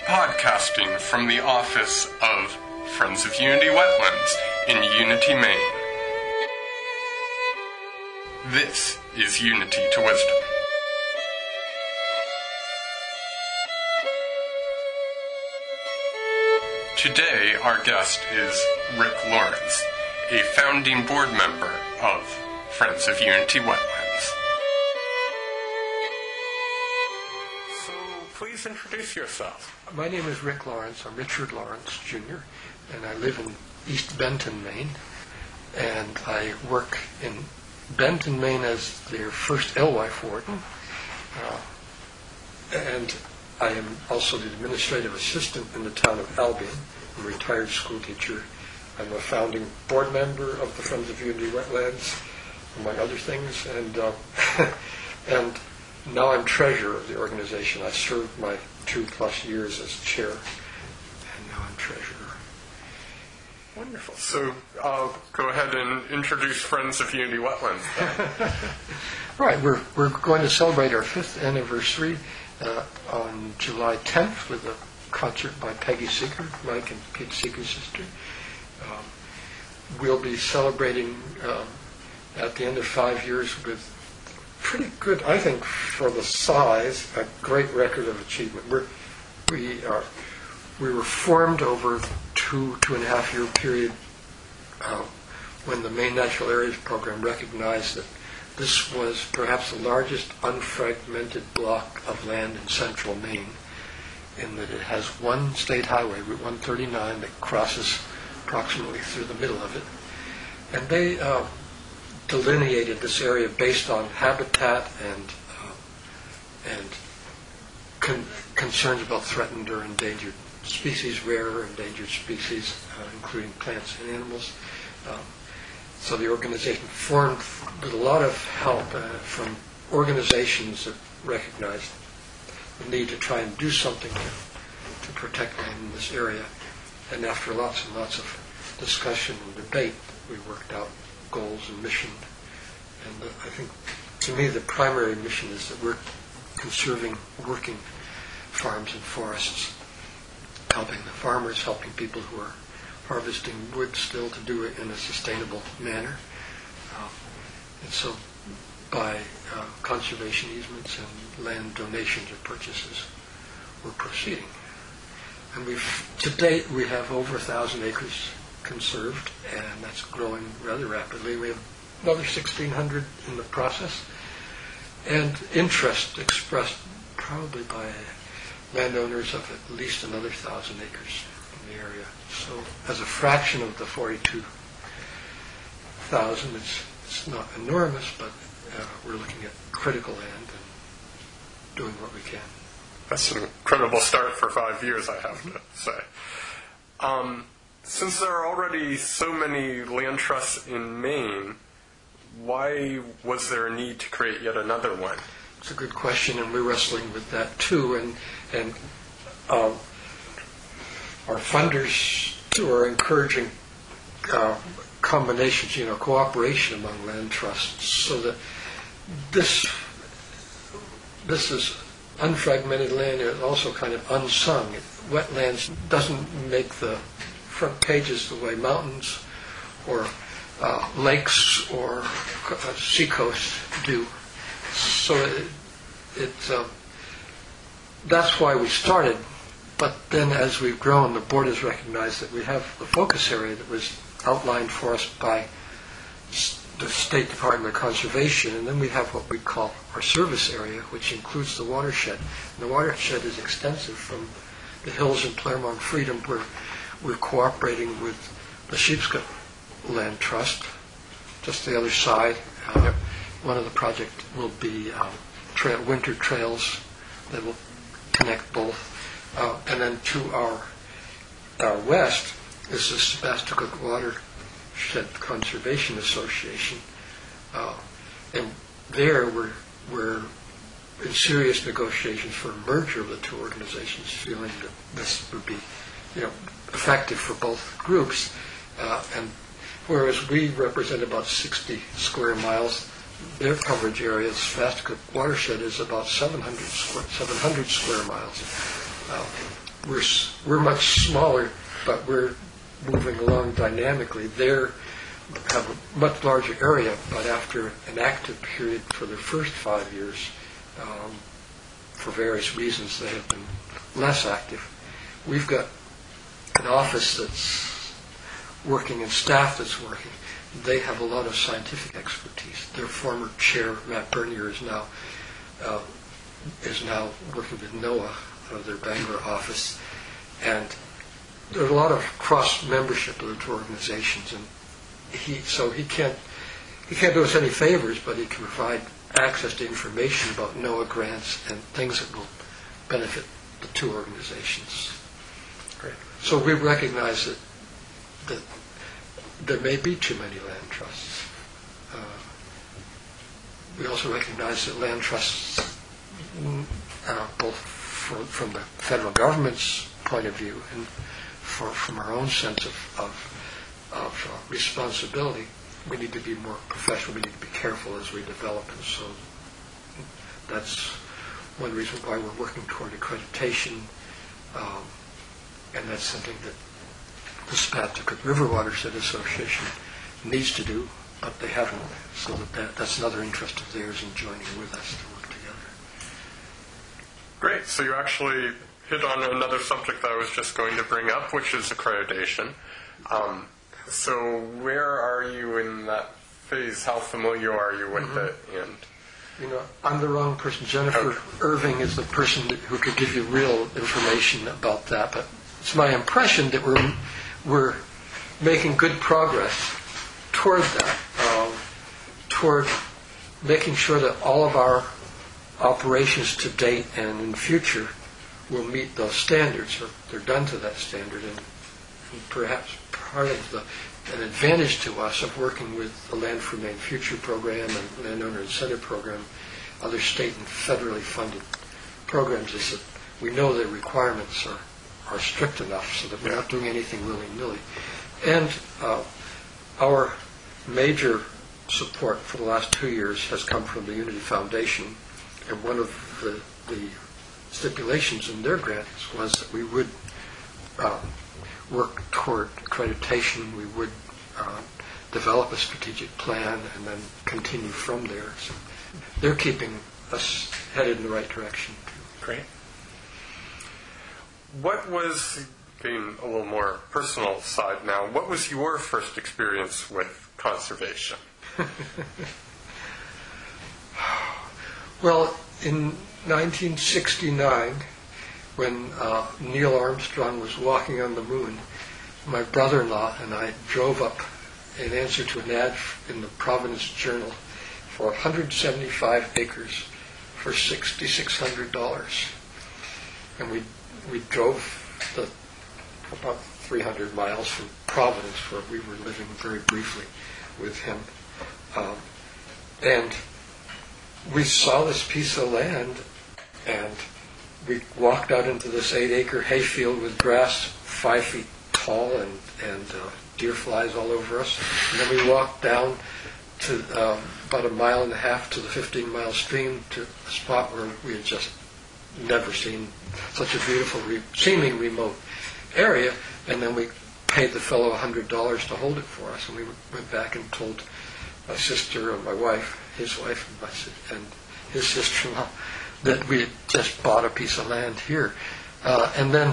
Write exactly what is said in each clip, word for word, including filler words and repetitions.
Podcasting from the office of Friends of Unity Wetlands in Unity, Maine. This is Unity to Wisdom. Today, our guest is Rick Lawrence, a founding board member of Friends of Unity Wetlands. So, please introduce yourself. My name is Rick Lawrence. I'm Richard Lawrence, Junior, and I live in East Benton, Maine. And I work in Benton, Maine as their first alewife warden. Uh, and I am also the administrative assistant in the town of Albion. I'm a retired school teacher. I'm a founding board member of the Friends of Unity Wetlands, among other things. And uh, and now I'm treasurer of the organization. I served my two plus years as chair, and now I'm treasurer. Wonderful. So I'll go ahead and introduce Friends of Unity Wetlands then. Right. We're we're going to celebrate our fifth anniversary uh, on July tenth with a concert by Peggy Seeger, Mike and Pete Seeger's sister. Um, we'll be celebrating um, at the end of five years with pretty good, I think, for the size, a great record of achievement. We're, we are we were formed over two two and a half year period uh, when the Maine Natural Areas Program recognized that this was perhaps the largest unfragmented block of land in central Maine, in that it has one state highway, Route one thirty-nine, that crosses approximately through the middle of it. And they uh, delineated this area based on habitat and uh, and con- concerns about threatened or endangered species, rare or endangered species, uh, including plants and animals. Um, so the organization formed with a lot of help uh, from organizations that recognized the need to try and do something to, to protect land in this area. And after lots and lots of discussion and debate, we worked out goals and mission. And the, I think, to me, the primary mission is that we're conserving working farms and forests, helping the farmers, helping people who are harvesting wood still to do it in a sustainable manner. Um, and so by uh, conservation easements and land donations or purchases, we're proceeding. And we've, to date, we have over a thousand acres conserved, and that's growing rather rapidly. We have another sixteen hundred in the process, and interest expressed probably by landowners of at least another thousand acres in the area. So, as a fraction of the forty-two thousand, it's it's not enormous, but uh, we're looking at critical land and doing what we can. That's an incredible start for five years, I have to say. Um, since there are already so many land trusts in Maine, why was there a need to create yet another one? It's a good question, and we're wrestling with that too. And and um, our funders too are encouraging uh, combinations, you know, cooperation among land trusts, so that this this is unfragmented land is also kind of unsung. Wetlands doesn't make the front pages the way mountains or uh, lakes or uh, seacoast do. So it, it uh, that's why we started. But then as we've grown, the board has recognized that we have the focus area that was outlined for us by the State Department of Conservation, and then we have what we call our service area, which includes the watershed. And the watershed is extensive from the hills in Claremont Freedom, where we're cooperating with the Sheepscot Land Trust, just the other side. Uh, yep. One of the projects will be um, trail, winter trails that will connect both. Uh, and then to our, our west is the Sebasticook Watershed Conservation Association. Uh, and there we're, we're in serious negotiations for a merger of the two organizations, feeling that this would be, you know, effective for both groups. Uh, and whereas we represent about sixty square miles, their coverage area, Sebasticook Watershed, is about seven hundred square, seven hundred square miles. Uh, we're s- we're much smaller, but we're moving along dynamically. They're have a much larger area, but after an active period for their first five years, um, for various reasons, they have been less active. We've got an office that's working and staff that's working. They have a lot of scientific expertise. Their former chair, Matt Bernier, is now uh, is now working with NOAA out of their Bangor office, and there's a lot of cross membership of the two organizations, and he so he can't he can't do us any favors, but he can provide access to information about NOAA grants and things that will benefit the two organizations. Great. So we recognize that that there may be too many land trusts. Uh, we also recognize that land trusts, uh, both for, from the federal government's point of view and for, from our own sense of, of, of uh, responsibility, we need to be more professional. We need to be careful as we develop them. So that's one reason why we're working toward accreditation, um, and that's something that the Spatucket River Watershed Association needs to do, but they haven't. So that, that that's another interest of theirs in joining with us to work together. Great. So you actually hit on another subject that I was just going to bring up, which is accreditation. Um, so where are you in that phase? How familiar are you with mm-hmm. it? And you know, I'm the wrong person. Jennifer okay. Irving is the person that, who could give you real information about that. But it's my impression that we're we're making good progress toward that, um, toward making sure that all of our operations to date and in the future will meet those standards, or they're done to that standard. And, and perhaps part of the an advantage to us of working with the Land for Maine Future program and Landowner Incentive Program, other state and federally funded programs, is that we know the requirements are, are strict enough so that we're not doing anything willy-nilly. And uh, our major support for the last two years has come from the Unity Foundation, and one of the, the stipulations in their grants was that we would um, work toward accreditation, we would uh, develop a strategic plan, and then continue from there. So they're keeping us headed in the right direction. Great. What was, being a little more personal side now, what was your first experience with conservation? Well, in nineteen sixty-nine, when uh, Neil Armstrong was walking on the moon, my brother-in-law and I drove up in answer to an ad in the Providence Journal for one hundred seventy-five acres for six thousand six hundred dollars. And we we drove the, about three hundred miles from Providence, where we were living very briefly with him. Um, and we saw this piece of land, and we walked out into this eight-acre hayfield with grass five feet tall and, and uh, deer flies all over us. And then we walked down to um, about a mile and a half to the fifteen-mile stream to a spot where we had just never seen such a beautiful, re- seeming remote area. And then we paid the fellow one hundred dollars to hold it for us. And we went back and told my sister and my wife, his wife and, my, si- and his sister-in-law, that we had just bought a piece of land here. Uh, and then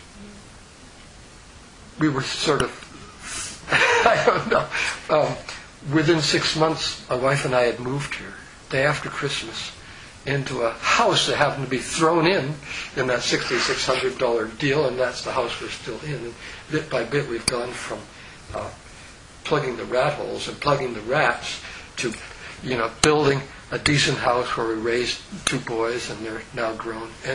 we were sort of, I don't know, um, within six months, my wife and I had moved here, day after Christmas, into a house that happened to be thrown in in that six thousand six hundred dollars deal, and that's the house we're still in. And bit by bit, we've gone from uh, plugging the rat holes and plugging the rats to, you know, building a decent house where we raised two boys, and they're now grown. And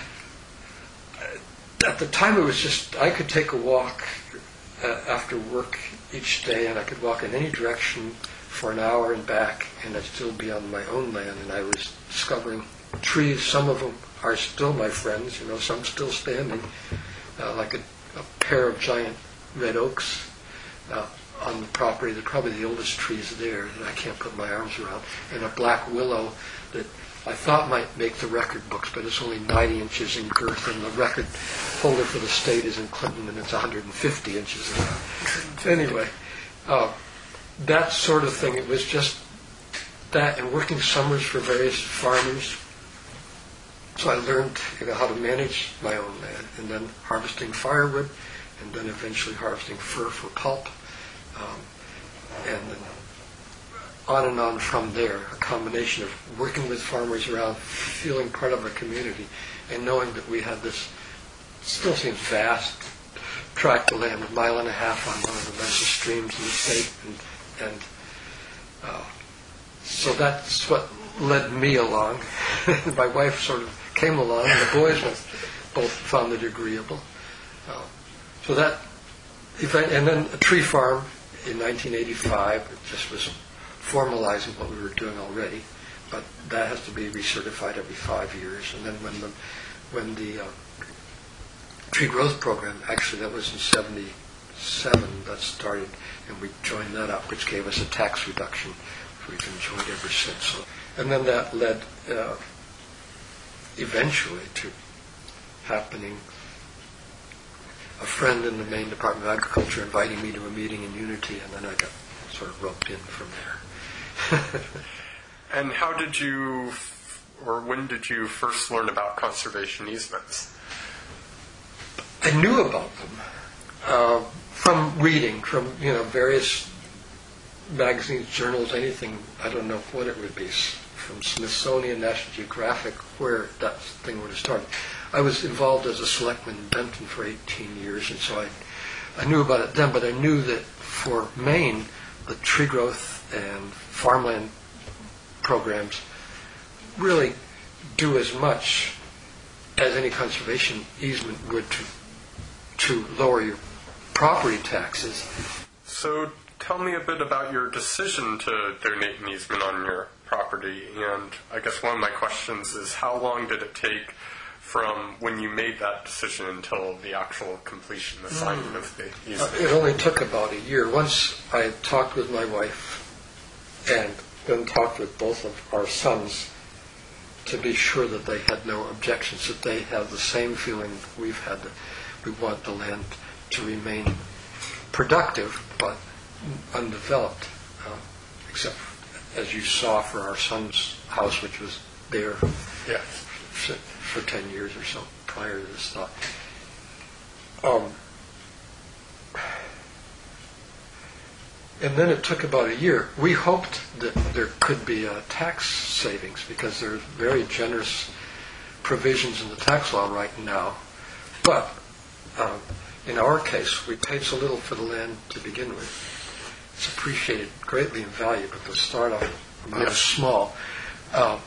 at the time, it was just, I could take a walk uh, after work each day, and I could walk in any direction for an hour and back, and I'd still be on my own land. And I was discovering trees. Some of them are still my friends, you know, some still standing, uh, like a, a pair of giant red oaks uh, on the property. They're probably the oldest trees there that I can't put my arms around, and a black willow that I thought might make the record books, but it's only ninety inches in girth, and the record holder for the state is in Clinton, and it's one hundred fifty inches in girth. Anyway, uh, that sort of thing, it was just that, and working summers for various farmers. So I learned, you know, how to manage my own land, and then harvesting firewood, and then eventually harvesting fir for pulp, um, and then on and on from there, a combination of working with farmers around, feeling part of a community, and knowing that we had this, still seems vast, tract of land, a mile and a half on one of the nicest streams in the state, and, and uh, so that's what led me along. My wife sort of came along, and the boys both found it agreeable. Uh, so that, event, and then a tree farm in nineteen eighty-five, it just was formalizing what we were doing already, but that has to be recertified every five years. And then when the when the uh, tree growth program, actually that was in seventy-seven, that started, and we joined that up, which gave us a tax reduction, which we've enjoyed ever since. So, and then that led uh, eventually to happening. A friend in the Maine Department of Agriculture inviting me to a meeting in Unity, and then I got sort of roped in from there. And how did you, or when did you first learn about conservation easements? I knew about them uh, from reading, from you know various magazines, journals, anything. I don't know what it would be, from Smithsonian, National Geographic, where that thing would have started. I was involved as a selectman in Benton for eighteen years, and so I, I knew about it then, but I knew that for Maine, the tree growth and farmland programs really do as much as any conservation easement would to, to lower your property taxes. So tell me a bit about your decision to donate an easement on your property, and I guess one of my questions is how long did it take from when you made that decision until the actual completion, the signing mm. of the easement? Uh, it only took about a year. Once I had talked with my wife and then talked with both of our sons to be sure that they had no objections, that they have the same feeling we've had, that we want the land to remain productive but undeveloped, uh, except as you saw for our son's house, which was there. Yeah. For ten years or so prior to this thought. Um, and then it took about a year. We hoped that there could be a tax savings because there's very generous provisions in the tax law right now. But um, in our case, we paid so little for the land to begin with. It's appreciated greatly in value, but the start-off was small. Um,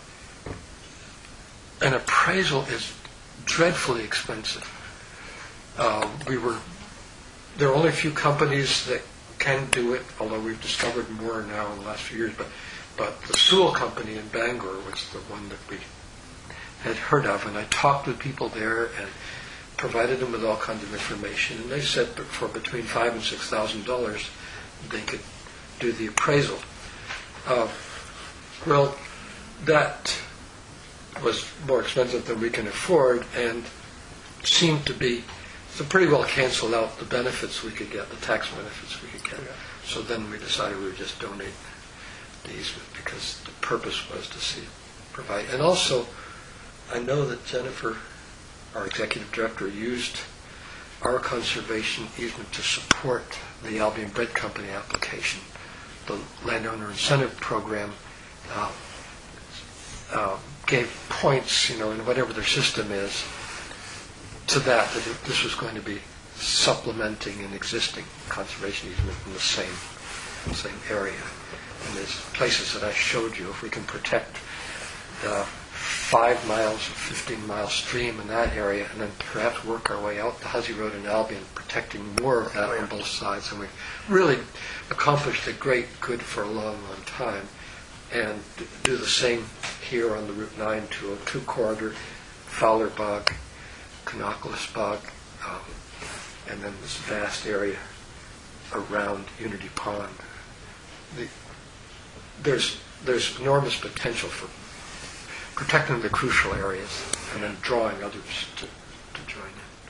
An appraisal is dreadfully expensive. Um, we were there are only a few companies that can do it, although we've discovered more now in the last few years. But but the Sewell Company in Bangor was the one that we had heard of, and I talked with people there and provided them with all kinds of information, and they said that for between five and six thousand dollars they could do the appraisal. Uh, well, that was more expensive than we can afford, and seemed to be, so pretty well canceled out the benefits we could get, the tax benefits we could get. Yeah. So then we decided we would just donate the easement because the purpose was to see, provide. And also, I know that Jennifer, our executive director, used our conservation easement to support the Albion Bread Company application, the landowner incentive program. Uh, uh, gave points, you know, in whatever their system is, to that, that it, this was going to be supplementing an existing conservation easement in the same same area. And there's places that I showed you. If we can protect the five miles or fifteen mile stream in that area, and then perhaps work our way out the Hussey Road in Albion, protecting more of that on both sides, and we've really accomplished a great good for a long, long time. And do the same here on the Route nine two oh two corridor, Fowler Bog, Canocolis Bog, um, and then this vast area around Unity Pond. The, there's there's enormous potential for protecting the crucial areas and then drawing others to, to join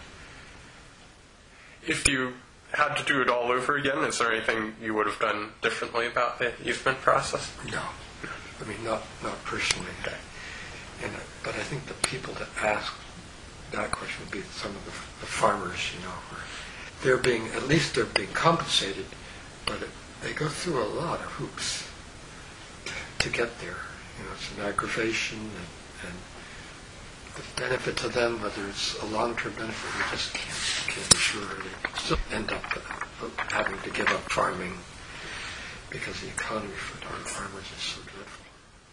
in. If you had to do it all over again, is there anything you would have done differently about the easement process? No. I mean, not, not personally. Okay. And, uh, but I think the people that ask that question would be some of the, the farmers, you know, where they're being, at least they're being compensated, but it, they go through a lot of hoops to, to get there. You know, it's an aggravation, and, and the benefit to them, whether it's a long-term benefit, we just can't, can't be sure. They still end up uh, having to give up farming because the economy for our farmers is so dreadful.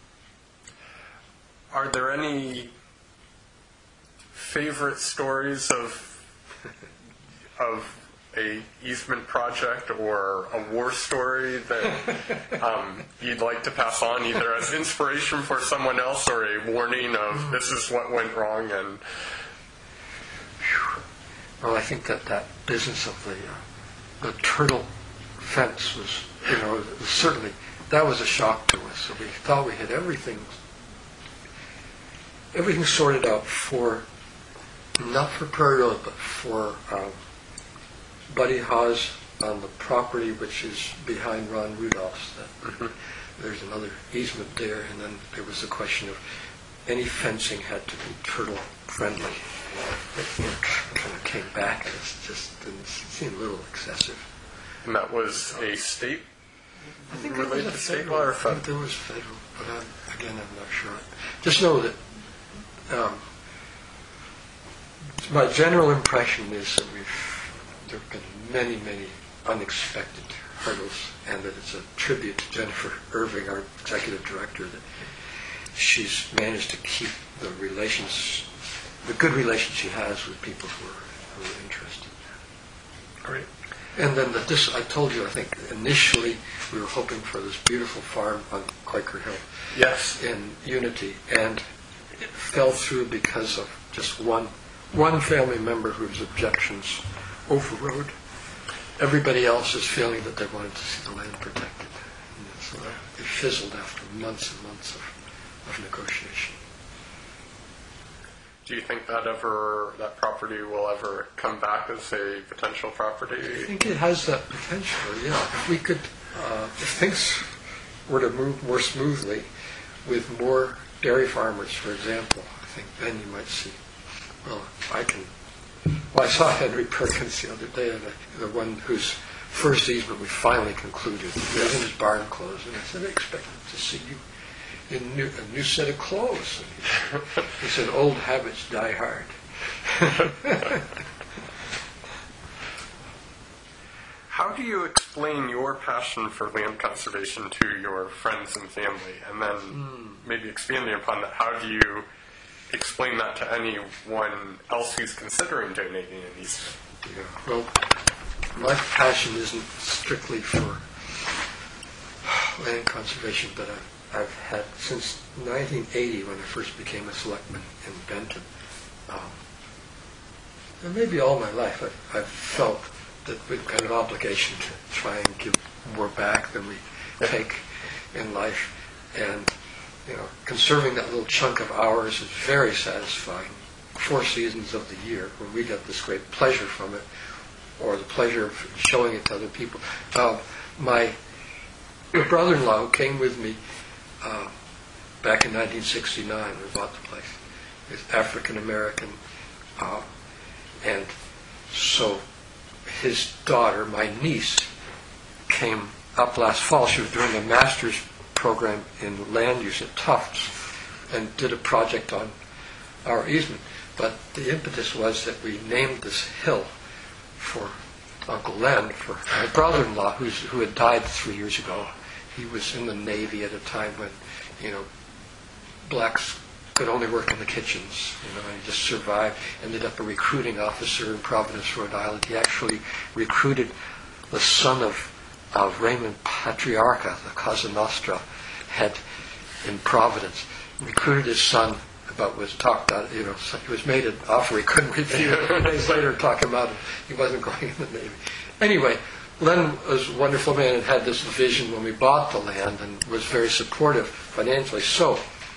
Are there any favorite stories of of a easement project or a war story that um, you'd like to pass on, either as inspiration for someone else or a warning of this is what went wrong? And well, I think that that business of the uh, the turtle fence was, you know, certainly that was a shock to us. So we thought we had everything everything sorted out for, not for Prairie Road, but for um, Buddy Haas on the property which is behind Ron Rudolph's. That mm-hmm. There's another easement there, and then there was the question of any fencing had to be turtle friendly. It kind of came back, and it just didn't seem a little excessive. And that was a state I think related it was a to state federal, law or I think federal? there was federal, but I'm, again, I'm not sure. Just know that um, my general impression is that we've there have been many, many unexpected hurdles, and that it's a tribute to Jennifer Irving, our executive director, that she's managed to keep the relations, the good relations she has with people who are, who are interested. Great. And then the, this, I told you, I think initially we were hoping for this beautiful farm on Quaker Hill. Yes. In Unity, and it fell through because of just one one family member whose objections overrode everybody else's feeling that they wanted to see the land protected. And so it fizzled after months and months of, of negotiation. Do you think that ever that property will ever come back as a potential property? I think it has that potential, yeah. If we could, uh, if things were to move more smoothly with more dairy farmers, for example, I think then you might see, well, I can, well, I saw Henry Perkins the other day, the, the one whose first easement we finally concluded. He was in his barn clothes, and I said, I expected to see you in new, a new set of clothes. And he, he said, old habits die hard. How do you explain your passion for land conservation to your friends and family? And then mm. maybe expanding upon that, how do you explain that to anyone else who's considering donating an easement? Yeah, well, my passion isn't strictly for land conservation, but I've, I've had since nineteen eighty, when I first became a selectman in Benton, um, and maybe all my life, I've, I've felt that we've got an obligation to try and give more back than we take in life, and you know, conserving that little chunk of ours is very satisfying. Four seasons of the year, when we get this great pleasure from it, or the pleasure of showing it to other people. Uh, my brother-in-law, who came with me uh, back in nineteen sixty-nine, we bought the place, is African American, uh, and so his daughter, my niece, came up last fall. She was doing a master's program in land use at Tufts and did a project on our easement. But the impetus was that we named this hill for Uncle Len, for my brother-in-law, who's, who had died three years ago. He was in the Navy at a time when, you know, blacks could only work in the kitchens, you know, and he just survived. Ended up a recruiting officer in Providence, Rhode Island. He actually recruited the son of, of Raymond Patriarca, the Cosa Nostra head in Providence. Recruited his son, but was talked out, you know, so he was made an offer he couldn't refuse. A few days later, talk him out, he wasn't going in the Navy. Anyway, Len was a wonderful man and had this vision when we bought the land and was very supportive financially. So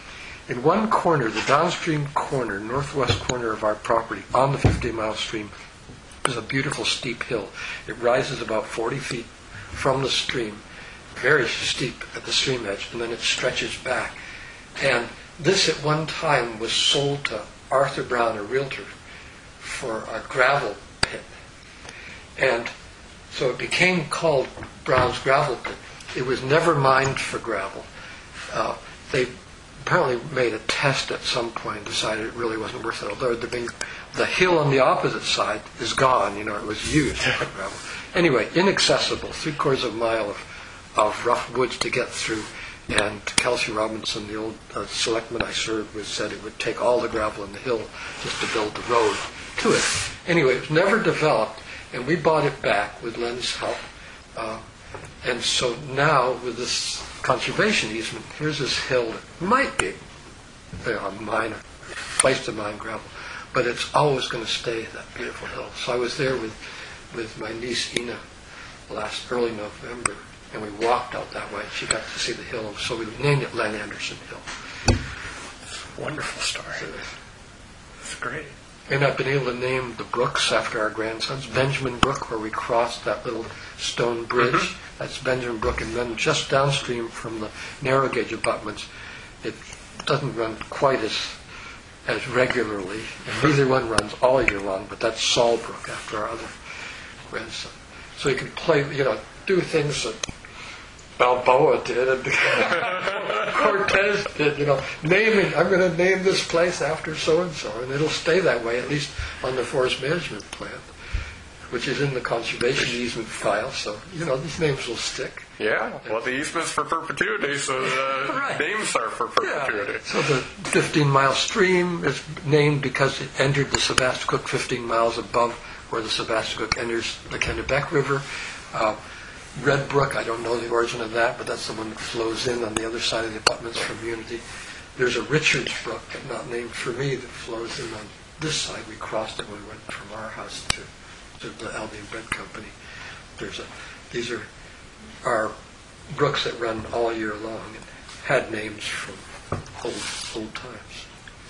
in one corner, the downstream corner, northwest corner of our property, on the fifty-mile stream, is a beautiful steep hill. It rises about forty feet from the stream, very steep at the stream edge, and then it stretches back. And this at one time was sold to Arthur Brown, a realtor, for a gravel pit. And so it became called Brown's Gravel Pit. It was never mined for gravel. Uh, they apparently made a test at some point and decided it really wasn't worth it. Although the, big, the hill on the opposite side is gone. You know, it was used for gravel. Anyway, inaccessible, three quarters of a mile of, of rough woods to get through. And Kelsey Robinson, the old uh, selectman I served with, said it would take all the gravel in the hill just to build the road to it. Anyway, it was never developed, and we bought it back with Len's help. Uh, and so now, with this conservation easement, here's this hill that might be you know, a mine, a place to mine gravel, but it's always going to stay that beautiful hill. So I was there with, with my niece Ina last early November, and we walked out that way. She got to see the hill, so we named it Len Anderson Hill. It's a wonderful story. So, it's great. and I've been able to name the brooks after our grandsons. Benjamin Brook, where we crossed that little stone bridge, mm-hmm. that's Benjamin Brook. And then just downstream from the narrow gauge abutments, it doesn't run quite as as regularly, and neither one runs all year long, but that's Saul Brook after our other grandson. So you can play, you know, do things that Balboa did and Cortez did, you know, naming, I'm going to name this place after so-and-so, and it'll stay that way, at least on the forest management plan, which is in the conservation easement file, so, you know, these names will stick. Yeah, well, the easement's for perpetuity, so the right. names are for perpetuity. Yeah. So the fifteen-mile stream is named because it entered the Sebasticook fifteen miles above where the Sebasticook enters the Kennebec River. Uh, Red Brook, I don't know the origin of that, but that's the one that flows in on the other side of the abutments from Unity. There's a Richards Brook, not named for me, that flows in on this side. We crossed it when we went from our house to, to the Albion Bread Company. There's a, these are are brooks that run all year long and had names from old old times.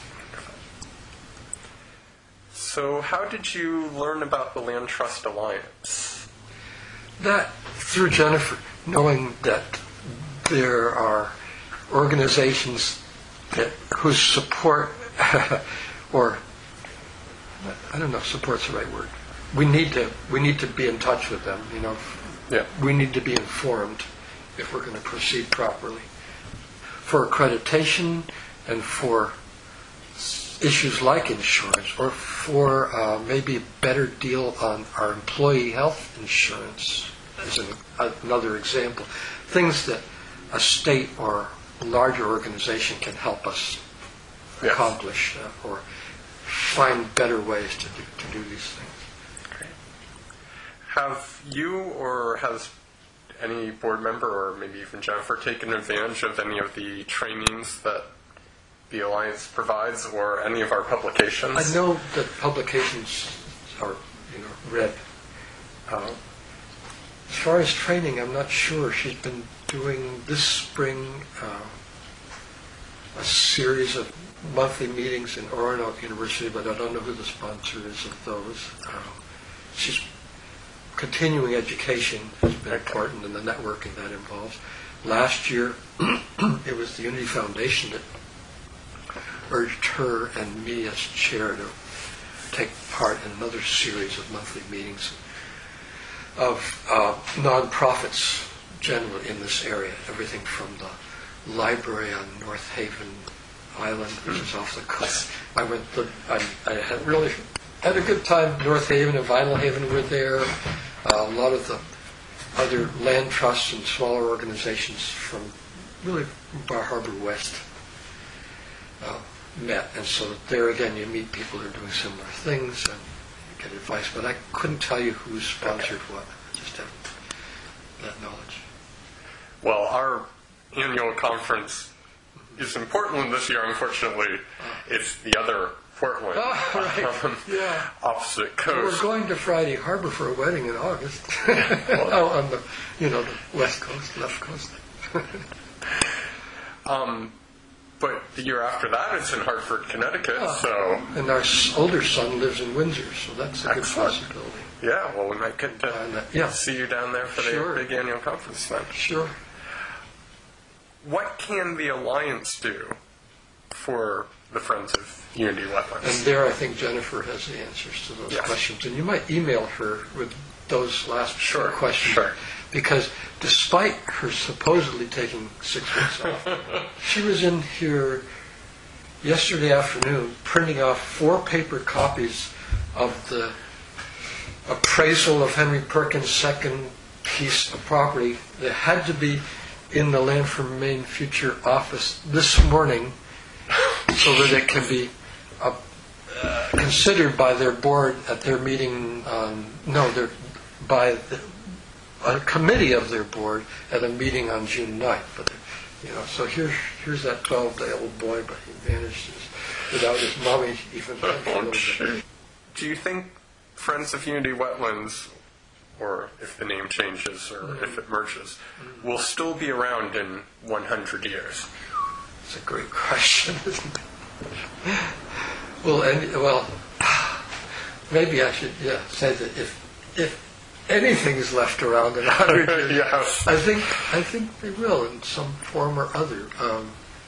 So how did you learn about the Land Trust Alliance? That through Jennifer, knowing that there are organizations that whose support, or I don't know, if support's the right word. We need to we need to be in touch with them. You know, yeah. We need to be informed if we're going to proceed properly. For accreditation and for issues like insurance, or for uh, maybe a better deal on our employee health insurance, as an, another example. Things that a state or a larger organization can help us yes. accomplish uh, or find better ways to do, to do these things. Great. Have you or has any board member or maybe even Jennifer taken advantage of any of the trainings that the Alliance provides, or any of our publications? I know that publications are, you know, read. Uh, as far as training, I'm not sure. She's been doing this spring uh, a series of monthly meetings in Oronoque University, but I don't know who the sponsor is of those. Uh, she's continuing education has been important, and the networking that involves. Last year, it was the Unity Foundation that urged her and me as chair to take part in another series of monthly meetings of uh, non-profits generally in this area, everything from the library on North Haven Island, which is off the coast. I went to, I, I had really had a good time. North Haven and Vinyl Haven were there. Uh, a lot of the other land trusts and smaller organizations from really Bar Harbor West uh, met, and so there again you meet people who are doing similar things and get advice, but I couldn't tell you who sponsored what. I just have that knowledge. Well, our annual conference is in Portland this year, unfortunately. It's the other Portland, oh, right. um, yeah. opposite coast. Well, we're going to Friday Harbor for a wedding in August. oh, on the, you know, the west coast, left coast. um, But the year after that, it's in Hartford, Connecticut, Oh. so... And our s- older son lives in Windsor, so that's a good Excellent. possibility. Yeah, well, we might get to And, uh, yeah. see you down there for Sure. the big annual conference then. Sure. What can the Alliance do for the Friends of Unity And Wetlands? there, I think Jennifer has the answers to those Yes. questions. And you might email her with those last Sure, questions. sure. Because despite her supposedly taking six weeks off, she was in here yesterday afternoon printing off four paper copies of the appraisal of Henry Perkins' second piece of property that had to be in the Land for Maine Future office this morning so that it can be uh, uh, considered by their board at their meeting on, no, their, by the, a committee of their board at a meeting on June ninth. But, you know, so here's, here's that twelve-day-old boy, but he managed this without his mommy even thinking a little bit. Do you think Friends of Unity Wetlands, or if the name changes or if it merges, will still be around in one hundred years? It's a great question, isn't it? Well, and, well, maybe I should yeah, say that if if anything's left around in a hundred years, Yes. I think I think they will in some form or other. Um,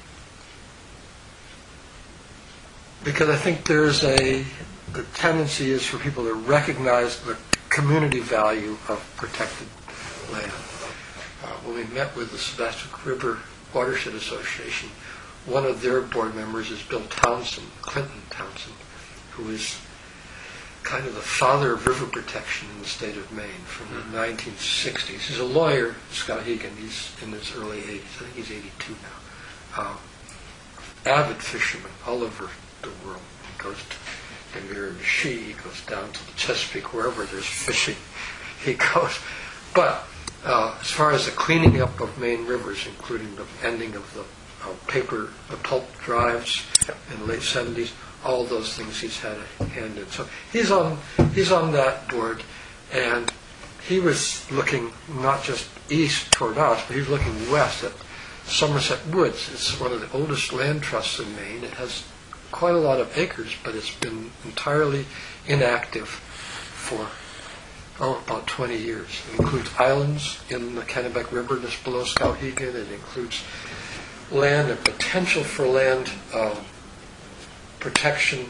because I think there's a the tendency is for people to recognize the community value of protected land. Uh, when we met with the Sebastopol River Watershed Association, one of their board members is Bill Townsend, Clinton Townsend, who is kind of the father of river protection in the state of Maine from the nineteen sixties. He's a lawyer, Scott Hegan. He's in his early eighties. I think he's eighty-two now. Um, avid fisherman all over the world. He goes to the Miramichi, he goes down to the Chesapeake, wherever there's fishing, he goes. But uh, as far as the cleaning up of Maine rivers, including the ending of the uh, paper, the pulp drives in the late seventies, all those things he's had a hand in. So he's on he's on that board, and he was looking not just east toward us, but he was looking west at Somerset Woods. It's one of the oldest land trusts in Maine. It has quite a lot of acres, but it's been entirely inactive for oh, about twenty years. It includes islands in the Kennebec River just below Skowhegan. It includes land and potential for land um, protection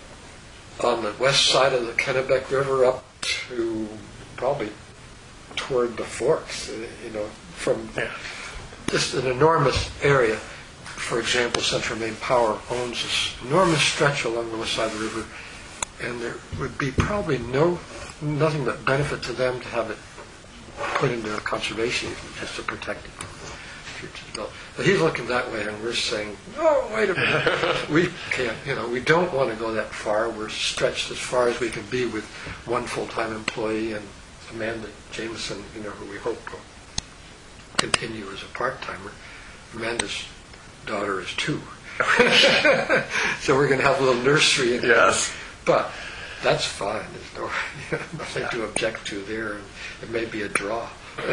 on the west side of the Kennebec River up to probably toward the forks, uh, you know, from Yeah. just an enormous area. For example, Central Maine Power owns this enormous stretch along the west side of the river, and there would be probably no nothing but benefit to them to have it put into a conservation easement just to protect it from future development. But he's looking that way, and we're saying, no, wait a minute, we can't, you know, we don't want to go that far. We're stretched as far as we can be with one full-time employee and Amanda Jameson, you know, who we hope will continue as a part-timer. Amanda's daughter is two. So we're going to have a little nursery in Yes. But that's fine. There's no you know, nothing to object to there, and it may be a draw.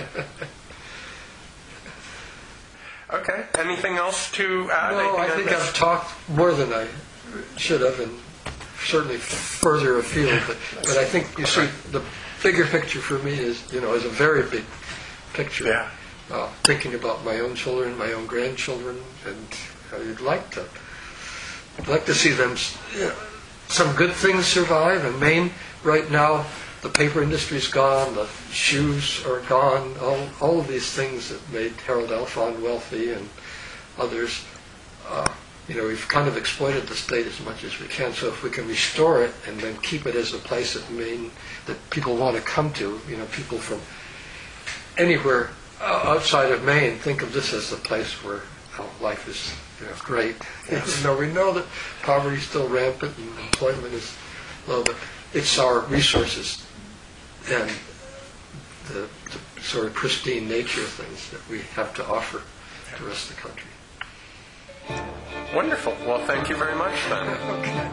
Okay. Anything else to add? No, I Anything think missed? I've talked more than I should have, and certainly further afield. But, but I think you see the bigger picture for me is, you know, is a very big picture. Yeah. Uh, thinking about my own children, my own grandchildren, and I'd like to, I'd like to see them. You know, some good things survive. In Maine, right now, the paper industry's gone, the shoes are gone, all, all of these things that made Harold Alphon wealthy and others. Uh, you know, we've kind of exploited the state as much as we can. So if we can restore it and then keep it as a place that Maine that people want to come to, you know, people from anywhere outside of Maine think of this as the place where oh, life is, you know, great. Yes. You know, we know that poverty is still rampant and employment is low, but it's our resources and the, the sort of pristine nature of things that we have to offer to the rest of the country. Wonderful. Well, thank you very much then. Okay.